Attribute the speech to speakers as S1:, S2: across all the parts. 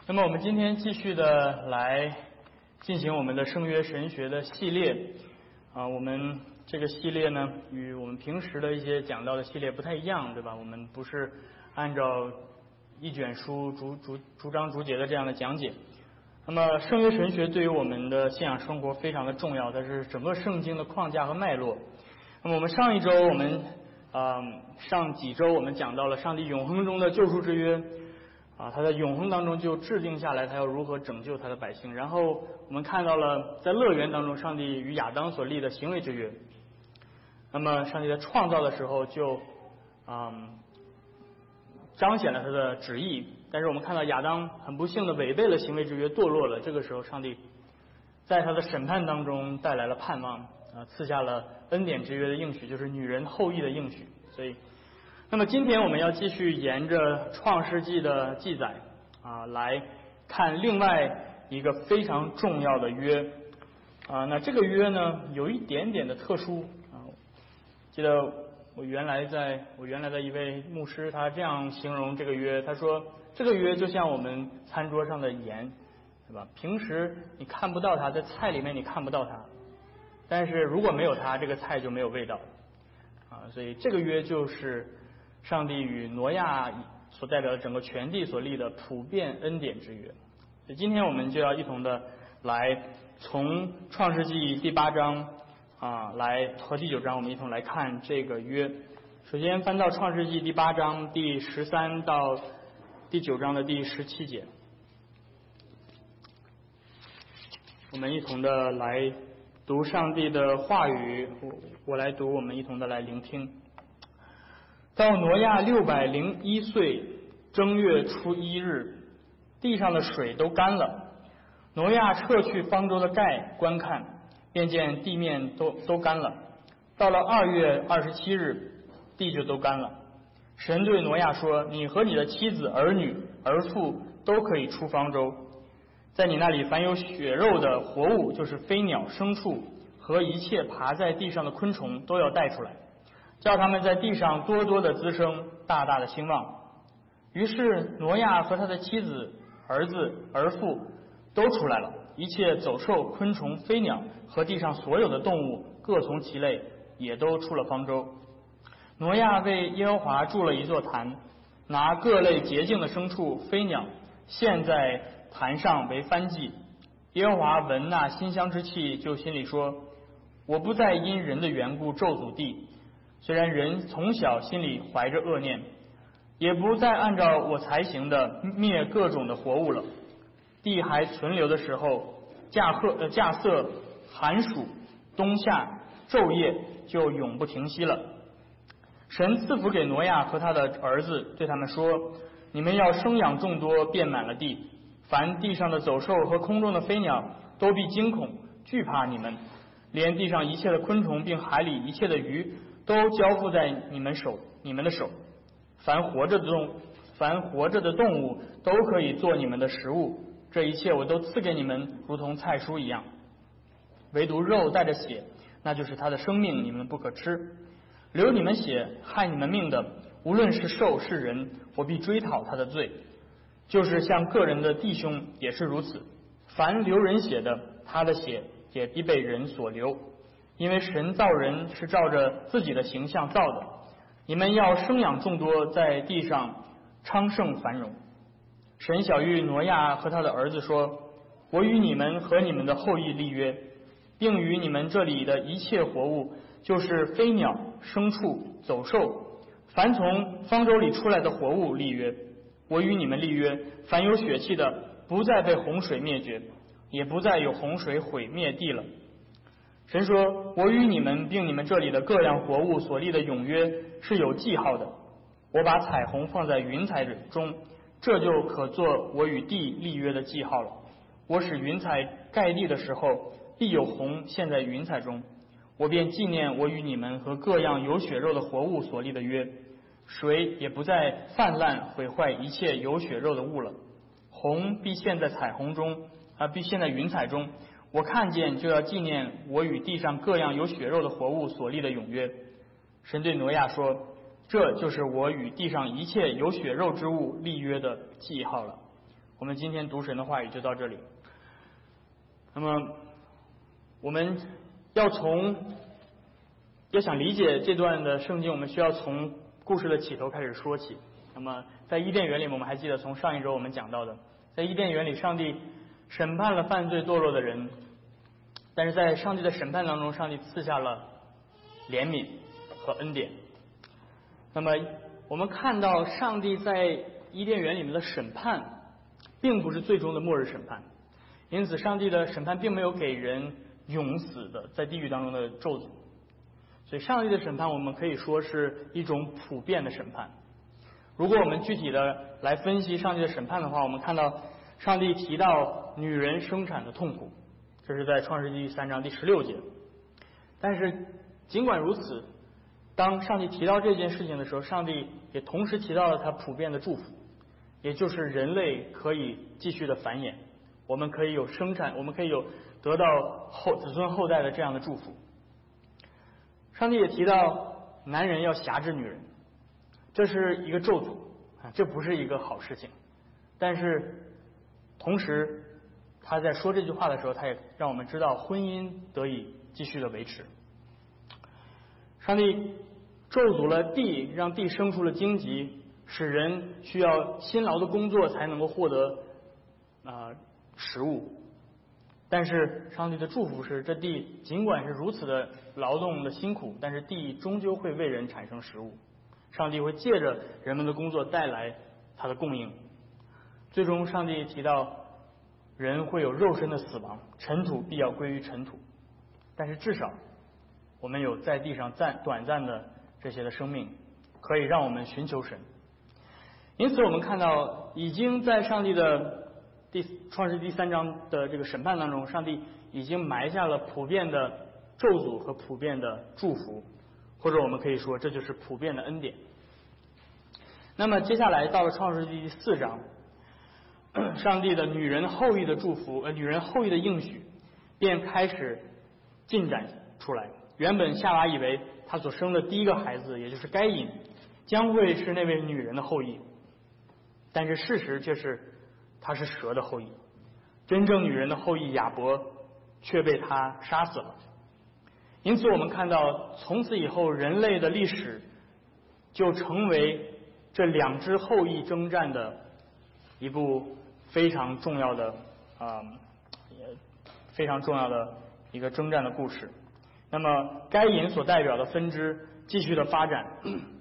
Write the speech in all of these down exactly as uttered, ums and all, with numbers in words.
S1: 那么我们今天继续的来进行我们的圣约神学的系列啊，我们这个系列呢与我们平时的一些讲到的系列不太一样，对吧？我们不是按照一卷书逐逐逐章逐节的这样的讲解。那么圣约神学对于我们的信仰生活非常的重要，它是整个圣经的框架和脉络。那么我们上一周我们呃上几周我们讲到了上帝永恒中的救赎之约啊，他在永恒当中就制定下来他要如何拯救他的百姓。然后我们看到了在乐园当中上帝与亚当所立的行为之约。那么上帝在创造的时候就嗯彰显了他的旨意，但是我们看到亚当很不幸的违背了行为之约，堕落了。这个时候上帝在他的审判当中带来了盼望啊，赐下了恩典之约的应许，就是女人后裔的应许。所以那么今天我们要继续沿着创世纪的记载啊来看另外一个非常重要的约啊。那这个约呢有一点点的特殊啊。记得我原来在我原来的一位牧师他这样形容这个约，他说这个约就像我们餐桌上的盐，对吧？平时你看不到它，在菜里面你看不到它，但是如果没有它，这个菜就没有味道啊。所以这个约就是上帝与挪亚所代表的整个全地所立的普遍恩典之约。所以今天我们就要一同的来从创世纪第八章啊来和第九章我们一同来看这个约。首先翻到创世纪第八章第十三到第九章的第十七节，我们一同的来读上帝的话语，我我来读，我们一同的来聆听。到挪亚六百零一岁正月初一日，地上的水都干了。挪亚撤去方舟的盖观看，便见地面都都干了。到了二月二十七日，地就都干了。神对挪亚说：你和你的妻子、儿女、儿妇都可以出方舟，在你那里凡有血肉的活物，就是飞鸟、牲畜和一切爬在地上的昆虫，都要带出来，叫他们在地上多多的滋生，大大的兴旺。于是挪亚和他的妻子、儿子、儿妇都出来了，一切走兽、昆虫、飞鸟和地上所有的动物，各从其类，也都出了方舟。挪亚为耶和华筑了一座坛，拿各类洁净的牲畜、飞鸟献在坛上为燔祭。耶和华闻那馨香之气，就心里说：我不再因人的缘故咒诅地，虽然人从小心里怀着恶念，也不再按照我才行的灭各种的活物了。地还存留的时候，稼禾呃稼穑、寒暑、冬夏、昼夜就永不停息了。神赐福给挪亚和他的儿子，对他们说：你们要生养众多，遍满了地，凡地上的走兽和空中的飞鸟都必惊恐惧怕你们，连地上一切的昆虫并海里一切的鱼都交付在你们手你们的手。凡活着的动凡活着的动物都可以做你们的食物，这一切我都赐给你们，如同菜蔬一样。唯独肉带着血，那就是他的生命，你们不可吃。流你们血害你们命的，无论是兽是人，我必追讨他的罪，就是像个人的弟兄也是如此。凡流人血的，他的血也必被人所流，因为神造人是照着自己的形象造的。你们要生养众多，在地上昌盛繁荣。神晓谕挪亚和他的儿子说：我与你们和你们的后裔立约，并与你们这里的一切活物，就是飞鸟、牲畜、走兽，凡从方舟里出来的活物立约。我与你们立约，凡有血气的，不再被洪水灭绝，也不再有洪水毁灭地了。神说：我与你们并你们这里的各样活物所立的永约是有记号的。我把彩虹放在云彩中，这就可做我与地立约的记号了。我使云彩盖地的时候，必有虹现在云彩中，我便纪念我与你们和各样有血肉的活物所立的约。水也不再泛滥毁坏一切有血肉的物了。虹必现在彩虹中啊，必现在云彩中，我看见就要纪念我与地上各样有血肉的活物所立的永约。神对挪亚说：这就是我与地上一切有血肉之物立约的记号了。我我们今天读神的话语就到这里。那么我们要从要想理解这段的圣经，我们需要从故事的起头开始说起。那么在伊甸园里，我们还记得从上一周我们讲到的，在伊甸园里，上帝审判了犯罪堕落的人，但是在上帝的审判当中，上帝赐下了怜悯和恩典。那么我们看到上帝在伊甸园里面的审判并不是最终的末日审判，因此上帝的审判并没有给人永死的在地狱当中的咒诅，所以上帝的审判我们可以说是一种普遍的审判。如果我们具体的来分析上帝的审判的话，我们看到上帝提到女人生产的痛苦，这是在创世纪第三章第十六节。但是尽管如此，当上帝提到这件事情的时候，上帝也同时提到了他普遍的祝福，也就是人类可以继续的繁衍，我们可以有生产，我们可以有得到后子孙后代的这样的祝福。上帝也提到男人要辖制女人，这是一个咒诅啊，这不是一个好事情。但是同时他在说这句话的时候，他也让我们知道婚姻得以继续的维持。上帝咒诅了地，让地生出了荆棘，使人需要辛劳的工作才能够获得啊、呃、食物。但是上帝的祝福是，这地尽管是如此的劳动的辛苦，但是地终究会为人产生食物。上帝会借着人们的工作带来他的供应。最终上帝提到人会有肉身的死亡，尘土必要归于尘土，但是至少我们有在地上暂短暂的这些的生命，可以让我们寻求神。因此我们看到已经在上帝的第创世第三章的这个审判当中，上帝已经埋下了普遍的咒诅和普遍的祝福，或者我们可以说这就是普遍的恩典。那么接下来到了创世纪第四章，上帝的女人后裔的祝福呃女人后裔的应许便开始进展出来。原本夏娃以为她所生的第一个孩子，也就是该隐，将会是那位女人的后裔，但是事实却是他是蛇的后裔，真正女人的后裔亚伯却被他杀死了。因此我们看到从此以后人类的历史就成为这两支后裔征战的一部非常重要的啊、呃、非常重要的一个征战的故事。那么该隐所代表的分支继续的发展，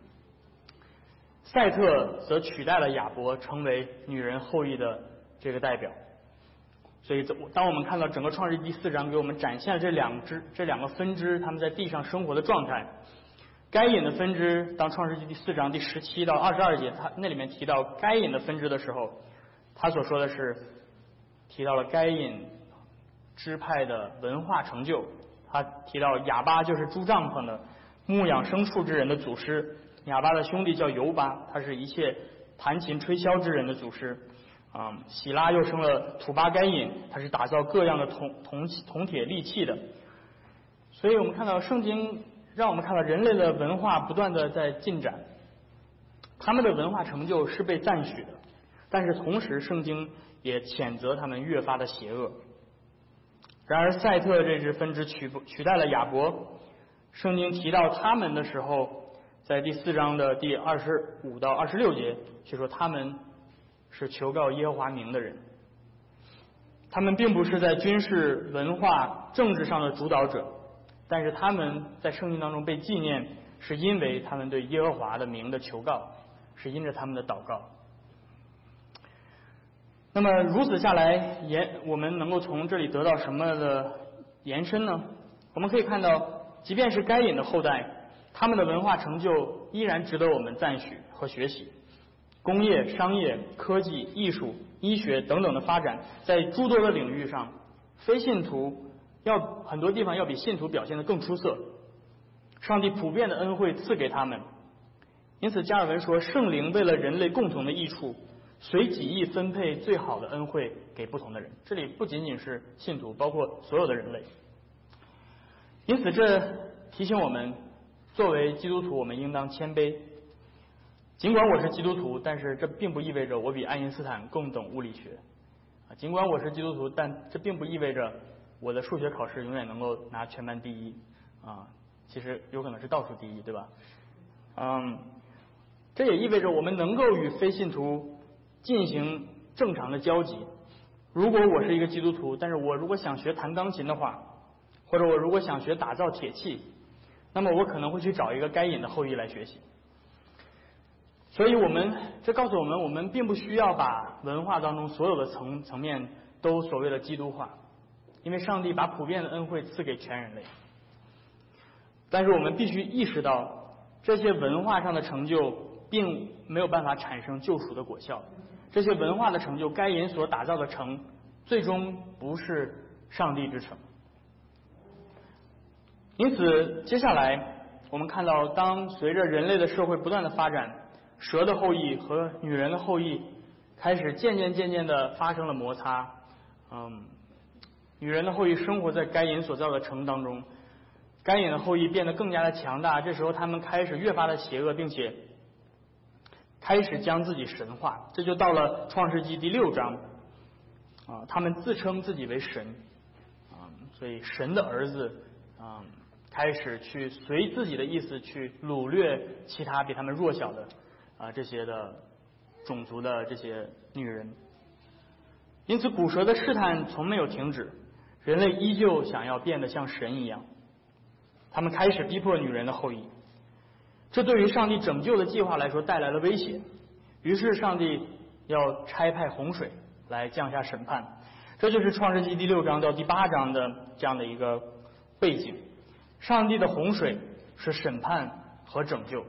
S1: 赛特则取代了亚伯，成为女人后裔的这个代表。所以当我们看到整个创世记第四章给我们展现了这两支这两个分支他们在地上生活的状态。该隐的分支，当创世记第四章第十七到二十二节，他那里面提到该隐的分支的时候，他所说的是提到了该隐支派的文化成就。他提到亚巴就是租帐篷的牧养牲畜之人的祖师，亚巴的兄弟叫尤巴，他是一切弹琴吹箫之人的祖师。啊，喜拉又生了土巴该隐，他是打造各样的铜铜铜铁利器的。所以我们看到圣经让我们看到人类的文化不断的在进展，他们的文化成就是被赞许的，但是同时圣经也谴责他们越发的邪恶。然而赛特这支分支取取代了亚伯，圣经提到他们的时候，在第四章的第二十五到二十六节却说他们是求告耶和华名的人。他们并不是在军事、文化、政治上的主导者，但是他们在圣经当中被纪念，是因为他们对耶和华的名的求告，是因着他们的祷告。那么如此下来，延我们能够从这里得到什么的延伸呢？我们可以看到，即便是该隐的后代，他们的文化成就依然值得我们赞许和学习。工业、商业、科技、艺术、医学等等的发展，在诸多的领域上，非信徒要很多地方要比信徒表现得更出色。上帝普遍的恩惠赐给他们，因此加尔文说，圣灵为了人类共同的益处，随己意分配最好的恩惠给不同的人。这里不仅仅是信徒，包括所有的人类。因此这提醒我们，作为基督徒，我们应当谦卑。 尽管我是基督徒，但是这并不意味着我比爱因斯坦更懂物理学。啊，尽管我是基督徒，但这并不意味着我的数学考试永远能够拿全班第一。啊，其实有可能是倒数第一，对吧？嗯，这也意味着我们能够与非信徒进行正常的交集。如果我是一个基督徒，但是我如果想学弹钢琴的话，或者我如果想学打造铁器，那么我可能会去找一个该隐的后裔来学习。所以我们这告诉我们，我们并不需要把文化当中所有的层层面都所谓的基督化，因为上帝把普遍的恩惠赐给全人类。但是我们必须意识到，这些文化上的成就并没有办法产生救赎的果效。这些文化的成就，该隐所打造的城，最终不是上帝之城。因此，接下来我们看到，当随着人类的社会不断的发展，蛇的后裔和女人的后裔开始渐渐渐渐的发生了摩擦。嗯，女人的后裔生活在该隐所造的城当中，该隐的后裔变得更加的强大。这时候他们开始越发的邪恶，并且开始将自己神化。这就到了创世纪第六章啊，他们自称自己为神啊，所以神的儿子啊开始去随自己的意思去掳掠其他比他们弱小的啊这些的种族的这些女人。因此古蛇的试探从没有停止，人类依旧想要变得像神一样，他们开始逼迫女人的后裔。这对于上帝拯救的计划来说带来了威胁，于是上帝要差派洪水来降下审判。这就是创世纪第六章到第八章的这样的一个背景。上帝的洪水是审判和拯救。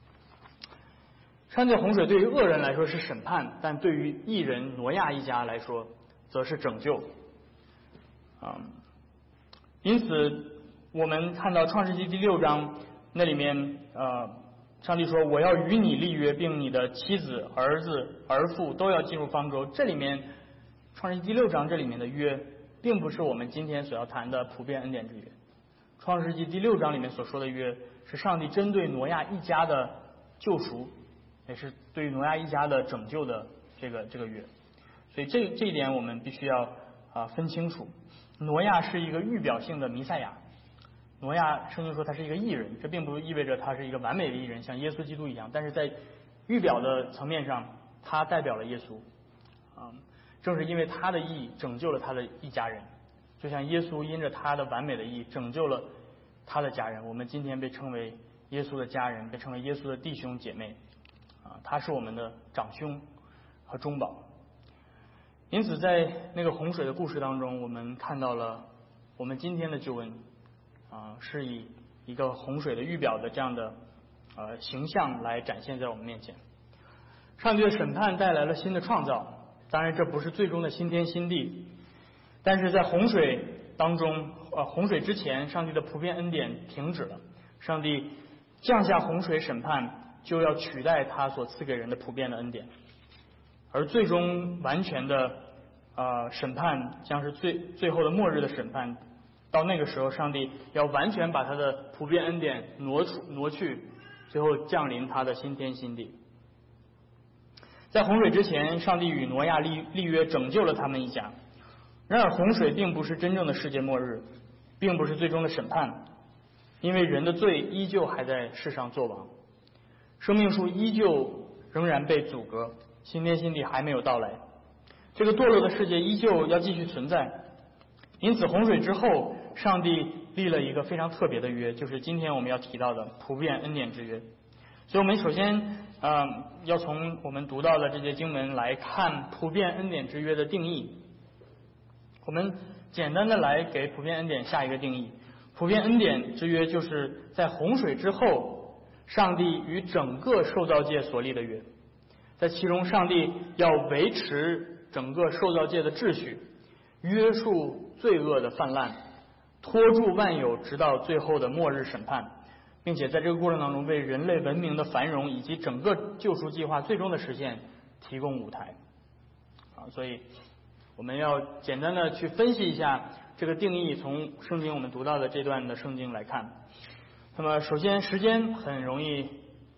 S1: 上帝的洪水对于恶人来说是审判，但对于义人挪亚一家来说则是拯救。啊，因此我们看到创世纪第六章那里面，呃，上帝说：“我要与你立约，并你的妻子、儿子、儿妇都要进入方舟。”这里面创世纪第六章这里面的约，并不是我们今天所要谈的普遍恩典之约。创世纪第六章里面所说的约，是上帝针对挪亚一家的救赎，也是对于挪亚一家的拯救的这个这个约。所以这这一点我们必须要啊分清楚。挪亚是一个预表性的弥赛亚。挪亚圣经说他是一个义人，这并不意味着他是一个完美的义人，像耶稣基督一样，但是在预表的层面上，他代表了耶稣。啊、嗯，正是因为他的义拯救了他的一家人，就像耶稣因着他的完美的义拯救了他的家人。我们今天被称为耶稣的家人，被称为耶稣的弟兄姐妹。啊，他是我们的长兄和中保。因此，在那个洪水的故事当中，我们看到了我们今天的救恩。啊，是以一个洪水的预表的这样的呃形象来展现在我们面前。上帝的审判带来了新的创造，当然这不是最终的新天新地，但是在洪水当中，呃洪水之前，上帝的普遍恩典停止了，上帝降下洪水审判，就要取代他所赐给人的普遍的恩典，而最终完全的呃审判将是最最后的末日的审判。到那个时候，上帝要完全把他的普遍恩典挪出挪去，最后降临他的新天新地。在洪水之前，上帝与挪亚立立约，拯救了他们一家。然而，洪水并不是真正的世界末日，并不是最终的审判，因为人的罪依旧还在世上作王，生命树依旧仍然被阻隔，新天新地还没有到来，这个堕落的世界依旧要继续存在。因此，洪水之后，上帝立了一个非常特别的约，就是今天我们要提到的普遍恩典之约。所以我们首先呃要从我们读到的这些经文来看普遍恩典之约的定义。我们简单的来给普遍恩典下一个定义。普遍恩典之约就是在洪水之后，上帝与整个受造界所立的约，在其中上帝要维持整个受造界的秩序，约束罪恶的泛滥，拖住万有直到最后的末日审判，并且在这个过程当中为人类文明的繁荣以及整个救赎计划最终的实现提供舞台。啊，所以我们要简单的去分析一下这个定义，从圣经我们读到的这段的圣经来看。那么首先时间很容易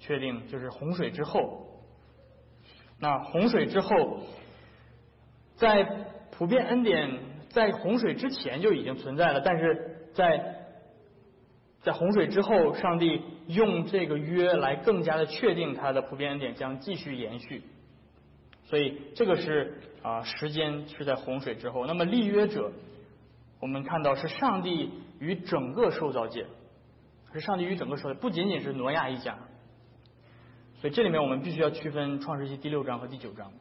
S1: 确定，就是洪水之后。那洪水之后，在普遍恩典在洪水之前就已经存在了，但是在在洪水之后，上帝用这个约来更加的确定他的普遍恩典将继续延续。所以这个是啊、呃、时间是在洪水之后。那么立约者，我们看到是上帝与整个受造界，是上帝与整个受造界，不仅仅是挪亚一家。所以这里面我们必须要区分创世纪第六章和第九章。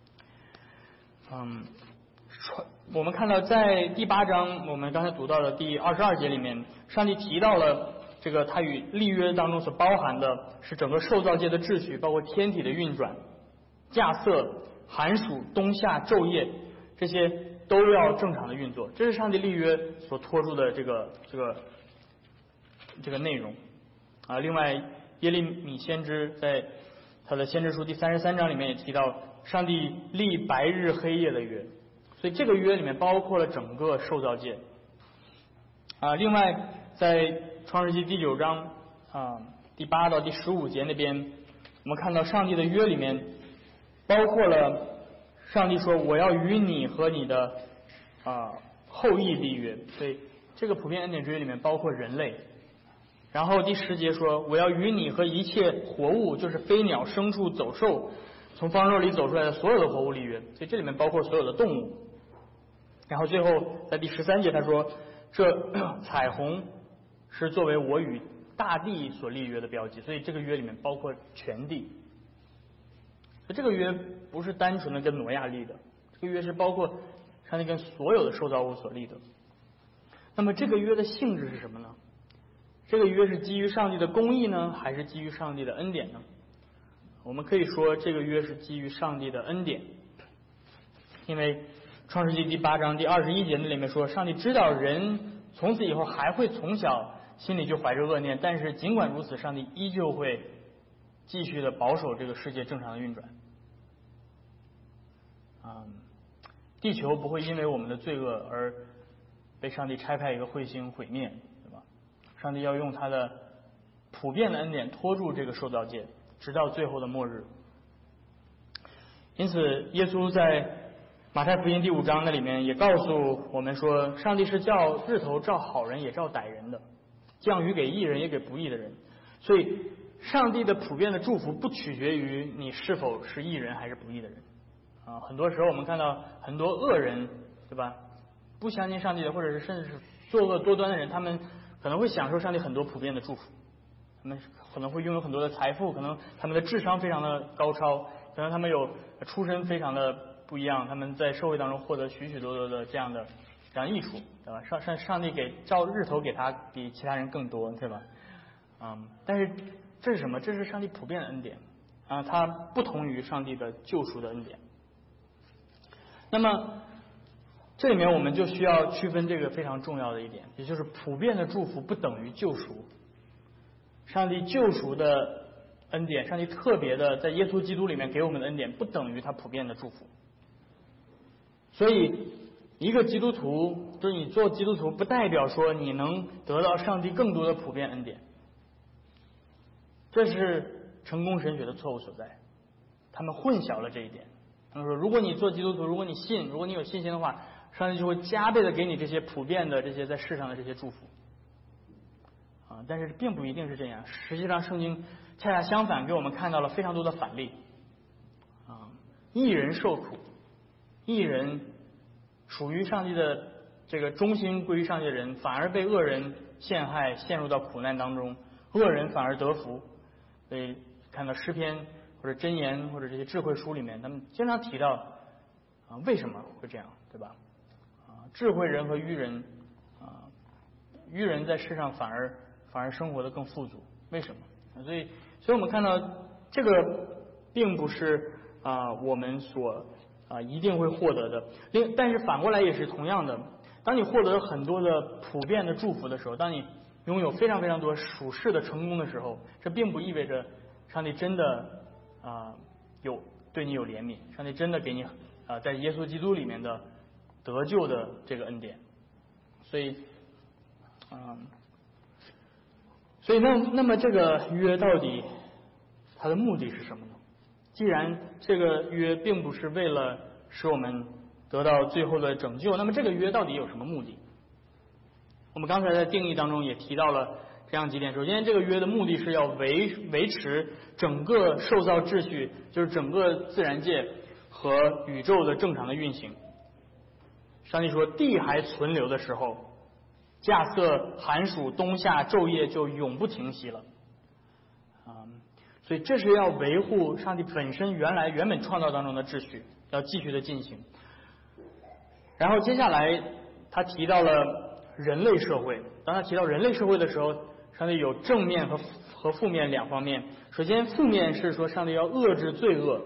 S1: 嗯，我们看到在第八章，我们刚才读到的第二十二节里面，上帝提到了这个他与立约当中所包含的是整个受造界的秩序，包括天体的运转、架色、寒暑、冬夏、昼夜，这些都要正常的运作。这是上帝立约所托住的这个这个这个内容啊。另外，耶利米先知在他的先知书第三十三章里面也提到，上帝立白日黑夜的约，所以这个约里面包括了整个受造界啊。另外，在创世纪第九章啊第八到第十五节那边，我们看到上帝的约里面包括了上帝说我要与你和你的啊后裔立约，所以这个普遍恩典之约里面包括人类。然后第十节说我要与你和一切活物，就是飞鸟、牲畜、走兽，从方舟里走出来的所有的活物立约，所以这里面包括所有的动物。然后最后在第十三节他说这彩虹是作为我与大地所立约的标记，所以这个约里面包括全地。这个约不是单纯的跟挪亚立的，这个约是包括上帝跟所有的受造物所立的。那么这个约的性质是什么呢？这个约是基于上帝的公义呢，还是基于上帝的恩典呢？我们可以说这个约是基于上帝的恩典，因为创世纪第八章第二十一节那里面说，上帝知道人从此以后还会从小心里就怀着恶念，但是尽管如此，上帝依旧会继续的保守这个世界正常的运转。嗯，地球不会因为我们的罪恶而被上帝差派一个彗星毁灭，对吧？上帝要用他的普遍的恩典托住这个受造界，直到最后的末日。因此，耶稣在马太福音第五章那里面也告诉我们说，上帝是叫日头照好人也照歹人的，降雨给义人也给不义的人。所以，上帝的普遍的祝福不取决于你是否是义人还是不义的人。啊，很多时候我们看到很多恶人，对吧？不相信上帝的，或者是甚至是作恶多端的人，他们可能会享受上帝很多普遍的祝福，他们可能会拥有很多的财富，可能他们的智商非常的高超，可能他们有出身非常的不一样，他们在社会当中获得许许多多的这样的这样益处，对吧？上上上帝给照日头给他比其他人更多，对吧？嗯，但是这是什么？这是上帝普遍的恩典啊，它不同于上帝的救赎的恩典。那么这里面我们就需要区分这个非常重要的一点，也就是普遍的祝福不等于救赎。上帝救赎的恩典，上帝特别的在耶稣基督里面给我们的恩典，不等于他普遍的祝福。所以一个基督徒，就是你做基督徒，不代表说你能得到上帝更多的普遍恩典。这是成功神学的错误所在，他们混淆了这一点。他们说，如果你做基督徒，如果你信，如果你有信心的话，上帝就会加倍的给你这些普遍的这些在世上的这些祝福啊，但是并不一定是这样。实际上，圣经恰恰相反，给我们看到了非常多的反例啊。义人受苦，义人属于上帝的这个忠心归于上帝的人，反而被恶人陷害，陷入到苦难当中，恶人反而得福。所以看到诗篇或者箴言或者这些智慧书里面，他们经常提到啊，为什么会这样，对吧？啊，智慧人和愚人啊，愚人在世上反而反而生活的更富足，为什么？所以，所以我们看到这个并不是啊我们所啊一定会获得的。另，但是反过来也是同样的，当你获得很多的普遍的祝福的时候，当你拥有非常非常多属世的成功的时候，这并不意味着上帝真的啊有对你有怜悯，上帝真的给你啊在耶稣基督里面的得救的这个恩典。所以啊，所以那那么这个约到底它的目的是什么呢？既然这个约并不是为了使我们得到最后的拯救，那么这个约到底有什么目的？我们刚才在定义当中也提到了这样几点。首先，这个约的目的是要维维持整个受造秩序，就是整个自然界和宇宙的正常的运行。上帝说，地还存留的时候，稼穑、寒暑、冬夏、昼夜就永不停息了。嗯，所以这是要维护上帝本身原来原本创造当中的秩序，要继续的进行。然后接下来他提到了人类社会。当他提到人类社会的时候，上帝有正面和和负面两方面。首先，负面是说上帝要遏制罪恶。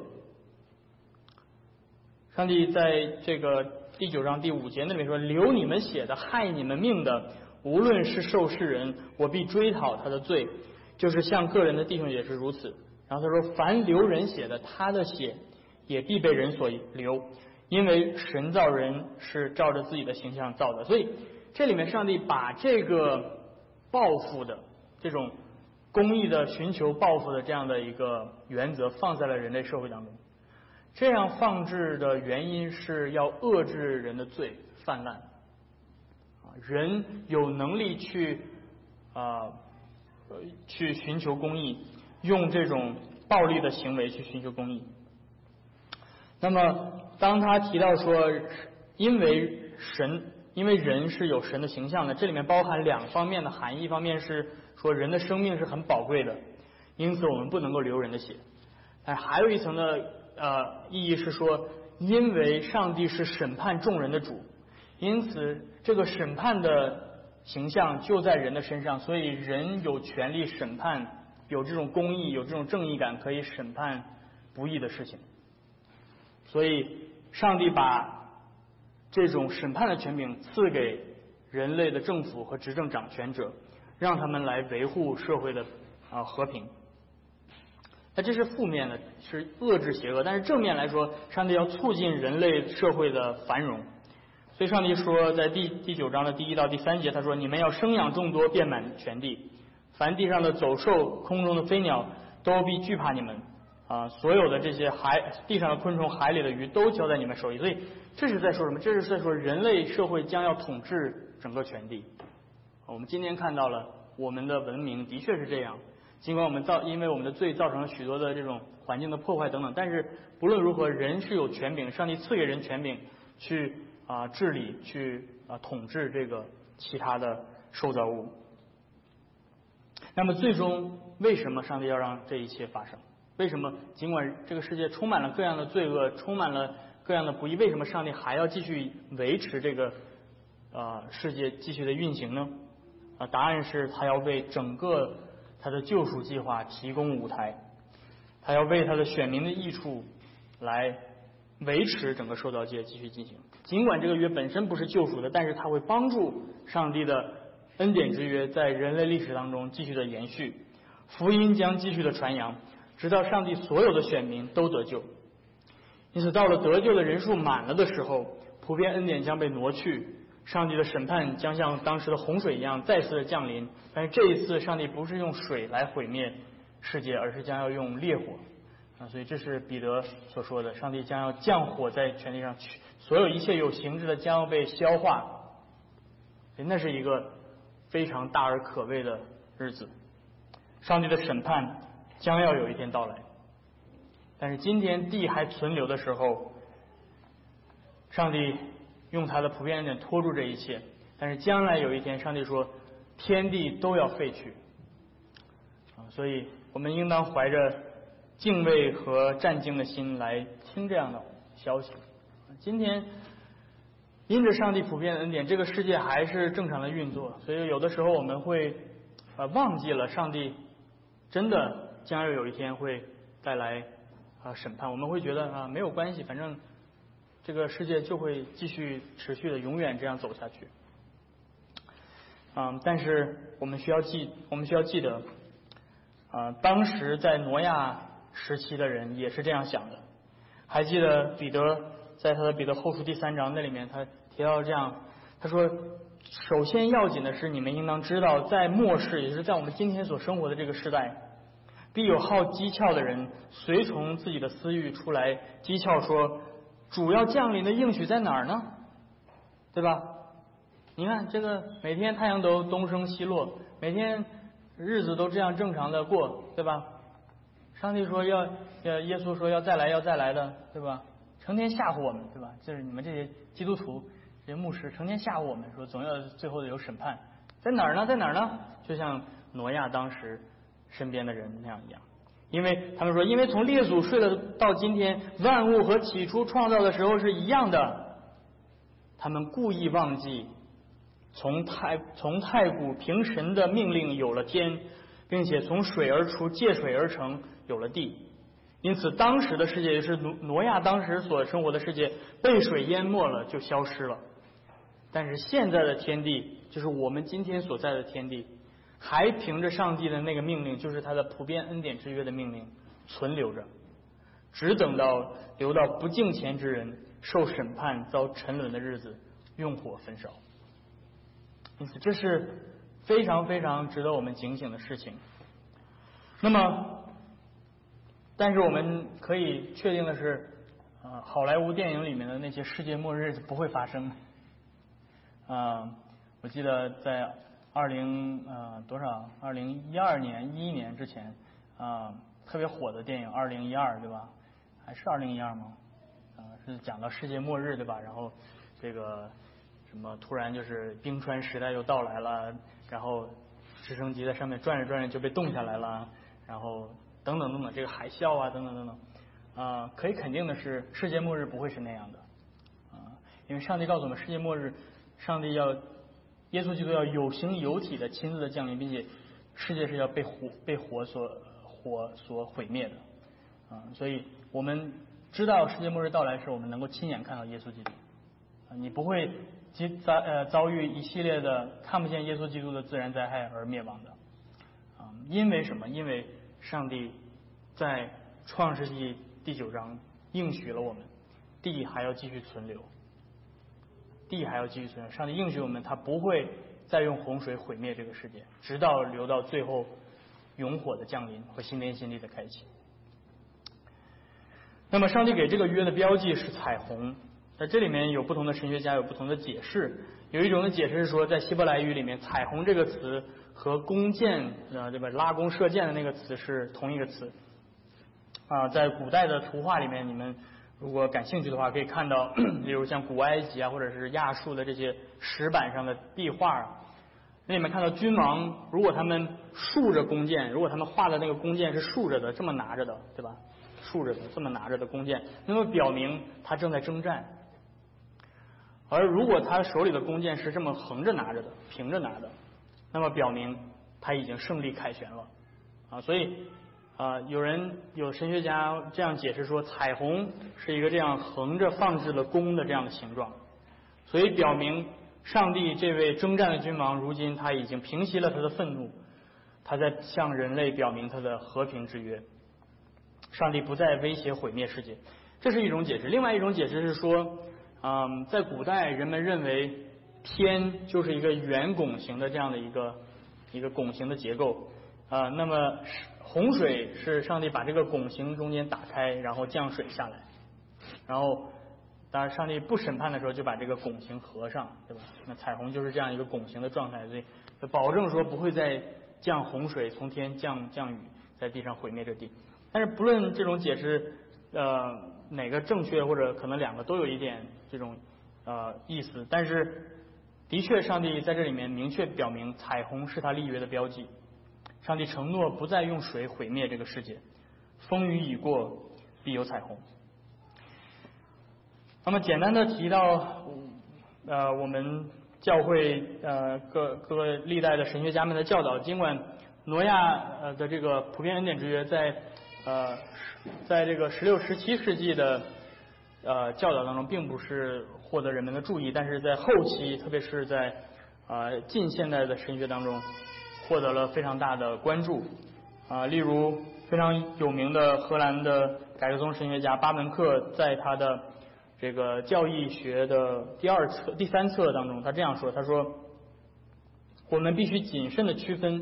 S1: 上帝在这个第九章第五节那里说：“流你们血的，害你们命的，无论是受世人，我必追讨他的罪，就是像个人的弟兄也是如此。”然后他说：“凡流人血的，他的血也必被人所流，因为神造人是照着自己的形象造的。”所以这里面上帝把这个报复的这种公义的寻求报复的这样的一个原则放在了人类社会当中。这样放置的原因是要遏制人的罪泛滥。人有能力去啊、呃、去寻求公义，用这种暴力的行为去寻求公义。那么当他提到说，因为神因为人是有神的形象的，这里面包含两方面的含义。一方面是说人的生命是很宝贵的，因此我们不能够流人的血。但还有一层的呃意义是说，因为上帝是审判众人的主，因此这个审判的形象就在人的身上，所以人有权利审判，有这种公义，有这种正义感，可以审判不义的事情。所以上帝把这种审判的权柄赐给人类的政府和执政掌权者，让他们来维护社会的啊和平。那这是负面的，是遏制邪恶。但是正面来说，上帝要促进人类社会的繁荣。所以上帝说，在第第九章的第一到第三节，他说：“你们要生养众多，遍满全地，凡地上的走兽、空中的飞鸟，都必惧怕你们。啊，所有的这些海地上的昆虫、海里的鱼，都交在你们手里。”所以这是在说什么？这是在说人类社会将要统治整个全地。我们今天看到了我们的文明的确是这样，尽管我们造因为我们的罪造成了许多的这种环境的破坏等等，但是不论如何，人是有权柄，上帝赐给人权柄去啊、呃、治理，去啊、呃、统治这个其他的受造物。那么最终为什么上帝要让这一切发生？为什么尽管这个世界充满了各样的罪恶，充满了各样的不义，为什么上帝还要继续维持这个啊、呃、世界继续的运行呢？啊、呃，答案是他要为整个他的救赎计划提供舞台，他要为他的选民的益处来维持整个受造界继续进行。尽管这个约本身不是救赎的，但是它会帮助上帝的恩典之约在人类历史当中继续的延续，福音将继续的传扬，直到上帝所有的选民都得救。因此到了得救的人数满了的时候，普遍恩典将被挪去，上帝的审判将像当时的洪水一样再次的降临。但是这一次上帝不是用水来毁灭世界，而是将要用烈火啊！所以这是彼得所说的，上帝将要降火在全地上，所有一切有形质的将要被消化。那是一个非常大而可畏的日子，上帝的审判将要有一天到来。但是今天地还存留的时候，上帝用他的普遍恩典拖住这一切。但是将来有一天，上帝说天地都要废去啊！所以我们应当怀着敬畏和战兢的心来听这样的消息。今天因着上帝普遍的恩典，这个世界还是正常的运作，所以有的时候我们会呃忘记了上帝真的将要有一天会带来啊审判。我们会觉得啊没有关系，反正这个世界就会继续持续的永远这样走下去。嗯，但是我们需要记，我们需要记得，啊，当时在挪亚时期的人也是这样想的。还记得彼得在他的彼得后书第三章那里面，他提到这样，他说：首先要紧的是，你们应当知道，在末世，也就是在我们今天所生活的这个时代， 必有好讥诮的人随从自己的私欲出来讥诮说，主要降临的应许在哪儿呢？对吧？你看这个每天太阳都东升西落，每天日子都这样正常的过，对吧？上帝说要要耶稣说要再来要再来的，对吧？成天吓唬我们，对吧？就是你们这些基督徒这些牧师成天吓唬我们，说总要最后的有审判，在哪儿呢？在哪儿呢？就像挪亚当时身边的人那样一样，因为他们说，因为从列祖睡了到今天，万物和起初创造的时候是一样的，他们故意忘记从太从太古凭神的命令有了天，并且从水而出借水而成有了地。因此当时的世界，也是挪挪亚当时所生活的世界，被水淹没了，就消失了。但是现在的天地，就是我们今天所在的天地，还凭着上帝的那个命令，就是他的普遍恩典之约的命令存留着，只等到留到不敬虔之人受审判遭沉沦的日子，用火焚烧。因此这是非常非常值得我们警醒的事情。那么但是我们可以确定的是，呃，好莱坞电影里面的那些世界末日不会发生。啊、呃，我记得在二零呃多少二零一二年一一年之前啊、呃，特别火的电影二零一二对吧？还是二零一二吗？啊、呃，是讲到世界末日对吧？然后这个什么突然就是冰川时代又到来了，然后直升机在上面转着转着就被冻下来了，然后等等等等，这个海啸啊等等等等啊、呃，可以肯定的是，世界末日不会是那样的啊、呃，因为上帝告诉我们，世界末日。上帝要，耶稣基督要有形有体的亲自的降临，并且世界是要被火被火所火所毁灭的啊！所以我们知道世界末日到来时，我们能够亲眼看到耶稣基督啊！你不会遭呃遭遇一系列的看不见耶稣基督的自然灾害而灭亡的啊！因为什么？因为上帝在创世纪第九章应许了我们，地还要继续存留。地还要继续存留，上帝应许我们，他不会再用洪水毁灭这个世界，直到留到最后永火的降临和新天新地的开启。那么，上帝给这个约的标记是彩虹，在这里面有不同的神学家有不同的解释。有一种的解释是说，在希伯来语里面，彩虹这个词和弓箭啊，对吧？拉弓射箭的那个词是同一个词啊，在古代的图画里面，你们如果感兴趣的话，可以看到，例如像古埃及啊，或者是亚述的这些石板上的壁画，那里面看到君王，如果他们竖着弓箭，如果他们画的那个弓箭是竖着的，这么拿着的，对吧？竖着的，这么拿着的弓箭，那么表明他正在征战。而如果他手里的弓箭是这么横着拿着的，平着拿的，那么表明他已经胜利凯旋了啊！所以。啊、呃，有人有神学家这样解释说，彩虹是一个这样横着放置了弓的这样的形状，所以表明上帝这位征战的君王，如今他已经平息了他的愤怒，他在向人类表明他的和平之约，上帝不再威胁毁灭世界，这是一种解释。另外一种解释是说，嗯，在古代人们认为天就是一个圆拱形的这样的一个一个拱形的结构啊、呃，那么洪水是上帝把这个拱形中间打开，然后降水下来，然后当然上帝不审判的时候就把这个拱形合上，对吧？那彩虹就是这样一个拱形的状态，所以保证说不会再降洪水，从天降降雨，在地上毁灭这地。但是不论这种解释呃哪个正确，或者可能两个都有一点这种呃意思，但是的确上帝在这里面明确表明彩虹是他立约的标记。上帝承诺不再用水毁灭这个世界，风雨已过，必有彩虹。那么简单的提到，呃，我们教会呃各各个历代的神学家们的教导，尽管挪亚呃的这个普遍恩典之约在呃在这个十六、十七世纪的呃教导当中，并不是获得人们的注意，但是在后期，特别是在呃近现代的神学当中，获得了非常大的关注啊、呃，例如非常有名的荷兰的改革宗神学家巴门克，在他的这个教义学的第二册、第三册当中，他这样说：他说，我们必须谨慎的区分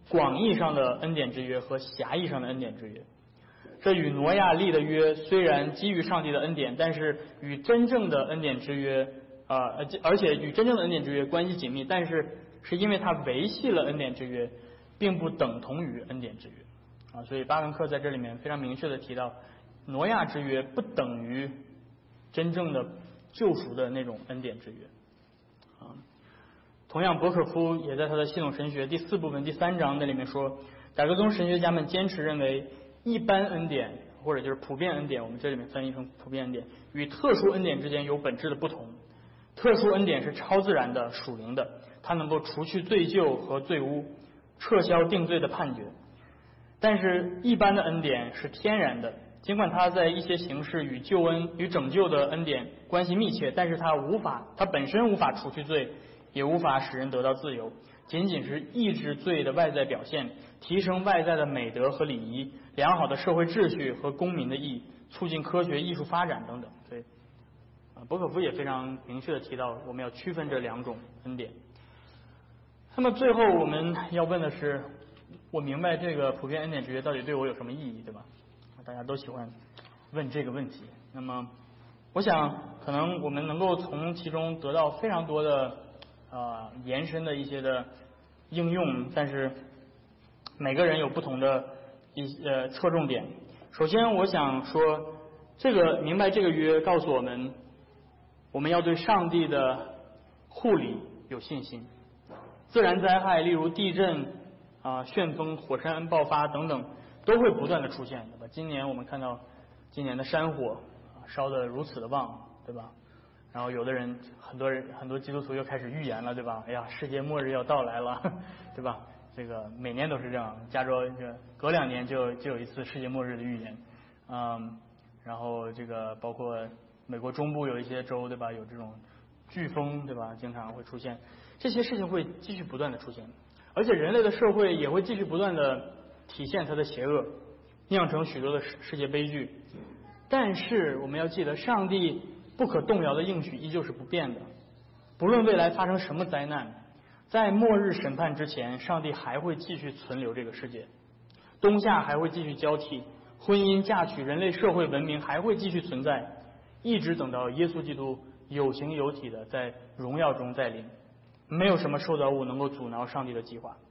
S1: 广义上的恩典之约和狭义上的恩典之约。这与挪亚立的约虽然基于上帝的恩典，但是与真正的恩典之约啊、呃，而且与真正的恩典之约关系紧密，但是是因为它维系了恩典之约，并不等同于恩典之约啊。所以巴文克在这里面非常明确的提到，挪亚之约不等于真正的救赎的那种恩典之约啊。同样，伯可夫也在他的系统神学第四部分第三章那里面说，改革宗神学家们坚持认为，一般恩典或者就是普遍恩典，我们这里面翻译成普遍恩典，与特殊恩典之间有本质的不同。特殊恩典是超自然的、属灵的，它能够除去罪疚和罪污，撤销定罪的判决。但是，一般的恩典是天然的，尽管它在一些形式与救恩、与拯救的恩典关系密切，但是它无法，它本身无法除去罪，也无法使人得到自由，仅仅是抑制罪的外在表现，提升外在的美德和礼仪，良好的社会秩序和公民的义，促进科学艺术发展等等。所以，啊，伯可夫也非常明确的提到，我们要区分这两种恩典。那么最后我们要问的是，我明白这个普遍恩典之约到底对我有什么意义，对吧？大家都喜欢问这个问题。那么，我想可能我们能够从其中得到非常多的呃延伸的一些的应用，但是每个人有不同的一呃侧重点。首先，我想说，这个明白这个约告诉我们，我们要对上帝的护理有信心。自然灾害，例如地震啊、旋风、火山爆发等等，都会不断的出现，对吧？今年我们看到今年的山火啊烧得如此的旺，对吧？然后有的人，很多人，很多基督徒又开始预言了，对吧？哎呀，世界末日要到来了，对吧？这个每年都是这样，加州这隔两年就就有一次世界末日的预言，嗯，然后这个包括美国中部有一些州，对吧？有这种飓风，对吧？经常会出现，这些事情会继续不断的出现，而且人类的社会也会继续不断的体现它的邪恶，酿成许多的世世界悲剧。但是我们要记得，上帝不可动摇的应许依旧是不变的，不论未来发生什么灾难，在末日审判之前，上帝还会继续存留这个世界，冬夏还会继续交替，婚姻、嫁娶、人类社会文明还会继续存在，一直等到耶稣基督有形有体的在荣耀中再临，没有什么受造物能够阻挠上帝的计划。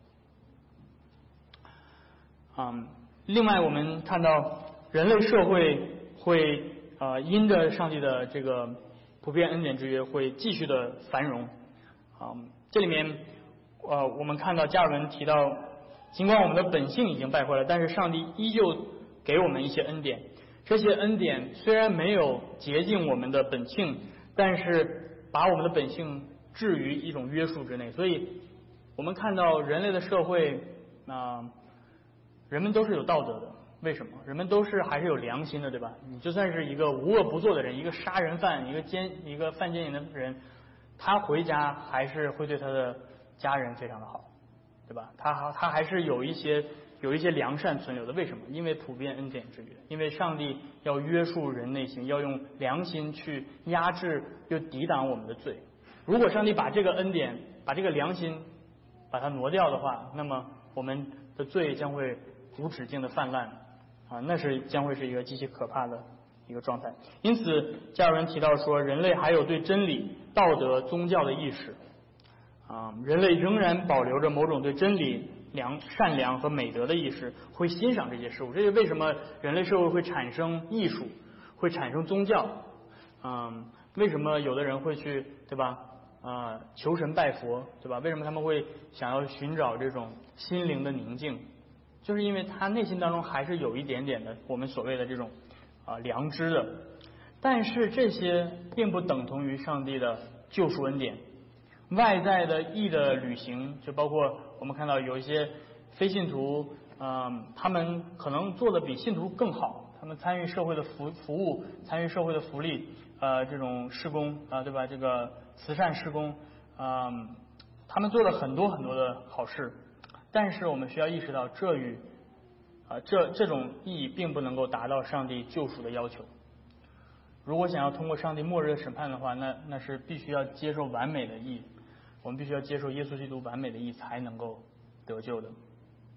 S1: 嗯，另外我们看到人类社会会呃因着上帝的这个普遍恩典之约会继续的繁荣。嗯，这里面呃我们看到加尔文提到，尽管我们的本性已经败坏了，但是上帝依旧给我们一些恩典。这些恩典虽然没有洁净我们的本性，但是把我们的本性置于一种约束之内。所以我们看到人类的社会啊、呃，人们都是有道德的。为什么？人们都是还是有良心的，对吧？你就算是一个无恶不作的人，一个杀人犯，一个奸一个犯奸淫的人，他回家还是会对他的家人非常的好，对吧？他他还是有一些有一些良善存留的。为什么？因为普遍恩典之约，因为上帝要约束人内心，要用良心去压制又抵挡我们的罪。如果上帝把这个恩典把这个良心把它挪掉的话，那么我们的罪将会无止境的泛滥啊，那是将会是一个极其可怕的一个状态。因此加尔文提到说，人类还有对真理、道德、宗教的意识啊，人类仍然保留着某种对真理、良善良和美德的意识，会欣赏这些事物。这是为什么人类社会会产生艺术，会产生宗教。嗯，为什么有的人会去，对吧？啊，求神拜佛，对吧？为什么他们会想要寻找这种心灵的宁静？就是因为他内心当中还是有一点点的我们所谓的这种啊良知的。但是这些并不等同于上帝的救赎恩典。外在的义的履行，就包括我们看到有一些非信徒，嗯，他们可能做的比信徒更好，他们参与社会的服服务，参与社会的福利，呃，这种事工啊、呃，对吧？这个慈善事工，嗯，他们做了很多很多的好事，但是我们需要意识到，这与啊、呃、这这种义并不能够达到上帝救赎的要求。如果想要通过上帝末日的审判的话，那那是必须要接受完美的义。我们必须要接受耶稣基督完美的义才能够得救的。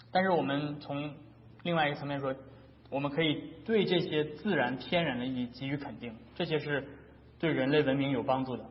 S1: 但是我们从另外一个层面说，我们可以对这些自然天然的意义给予肯定，这些是对人类文明有帮助的。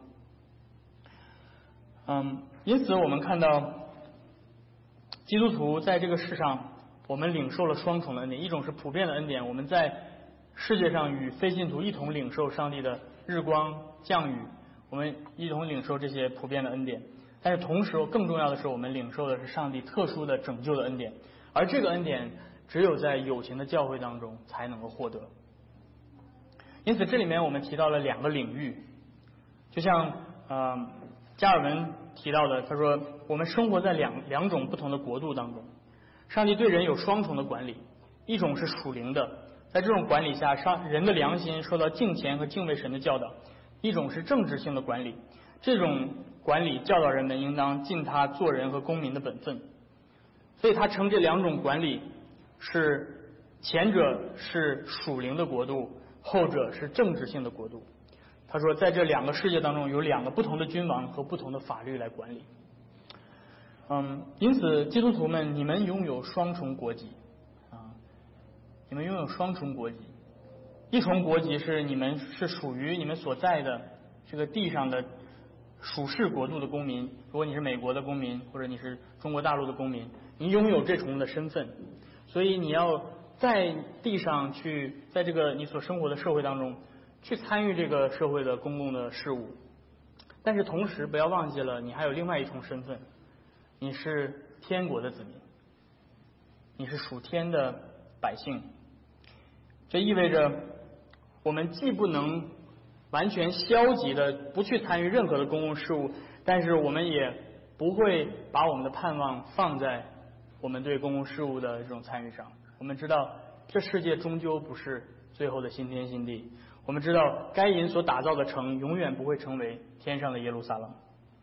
S1: 嗯，因此我们看到基督徒在这个世上，我们领受了双重的恩典，一种是普遍的恩典，我们在世界上与非信徒一同领受上帝的日光降雨，我们一同领受这些普遍的恩典。但是同时更重要的是，我们领受的是上帝特殊的拯救的恩典，而这个恩典只有在有形的教会当中才能够获得。因此这里面我们提到了两个领域，就像呃加尔文提到的，他说我们生活在两两种不同的国度当中，上帝对人有双重的管理，一种是属灵的，在这种管理下，上人的良心受到敬虔和敬畏神的教导；一种是政治性的管理，这种管理教导人们应当尽他做人和公民的本分。所以他称这两种管理是前者是属灵的国度，后者是政治性的国度。他说在这两个世界当中有两个不同的君王和不同的法律来管理。嗯，因此基督徒们，你们拥有双重国籍啊，你们拥有双重国籍。一重国籍是你们是属于你们所在的这个地上的属世国度的公民，如果你是美国的公民或者你是中国大陆的公民，你拥有这重的身份，所以你要在地上去，在这个你所生活的社会当中去参与这个社会的公共的事务。但是同时不要忘记了，你还有另外一重身份，你是天国的子民，你是属天的百姓。这意味着我们既不能完全消极的不去参与任何的公共事务，但是我们也不会把我们的盼望放在我们对公共事务的这种参与上。我们知道这世界终究不是最后的新天新地，我们知道该隐所打造的城永远不会成为天上的耶路撒冷。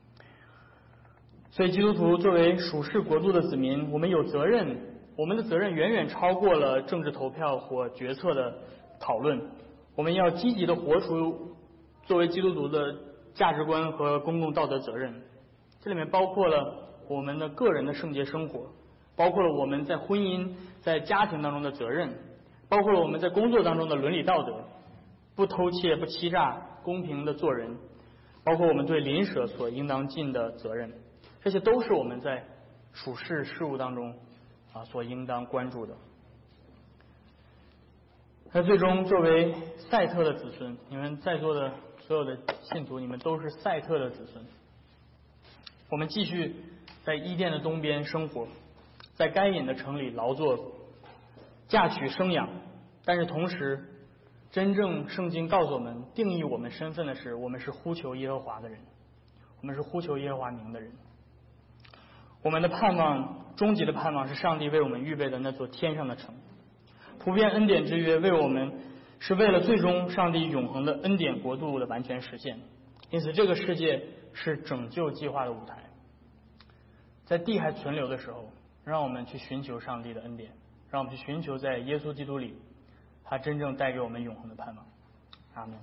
S1: 所以基督徒作为属世国度的子民，我们有责任，我们的责任远远超过了政治投票或决策的讨论。我们要积极的活出作为基督徒的价值观和公共道德责任，这里面包括了我们的个人的圣洁生活，包括了我们在婚姻在家庭当中的责任，包括了我们在工作当中的伦理道德，不偷窃不欺诈，公平的做人，包括我们对邻舍所应当尽的责任，这些都是我们在属世事务当中啊所应当关注的。那最终作为赛特的子孙，你们在座的所有的信徒，你们都是赛特的子孙。我们继续在伊甸的东边生活，在该隐的城里劳作嫁娶生养，但是同时真正圣经告诉我们定义我们身份的是，我们是呼求耶和华的人，我们是呼求耶和华名的人。我们的盼望，终极的盼望是上帝为我们预备的那座天上的城。普遍恩典之约为我们是为了最终上帝永恒的恩典国度的完全实现，因此这个世界是拯救计划的舞台。在地还存留的时候，让我们去寻求上帝的恩典，让我们去寻求在耶稣基督里他真正带给我们永恒的盼望。阿们。